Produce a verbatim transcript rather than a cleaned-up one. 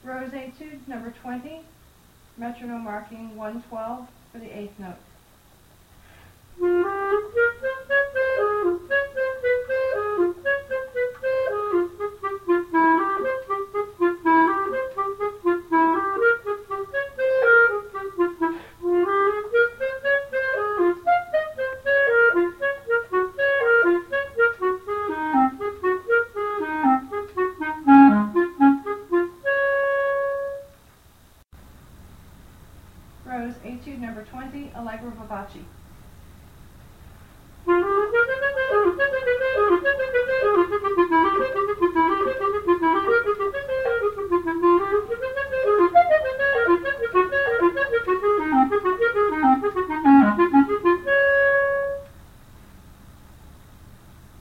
Rose Etude number twenty, metronome marking one twelve for the eighth note. Rose Etude number twenty, Allegro vivace.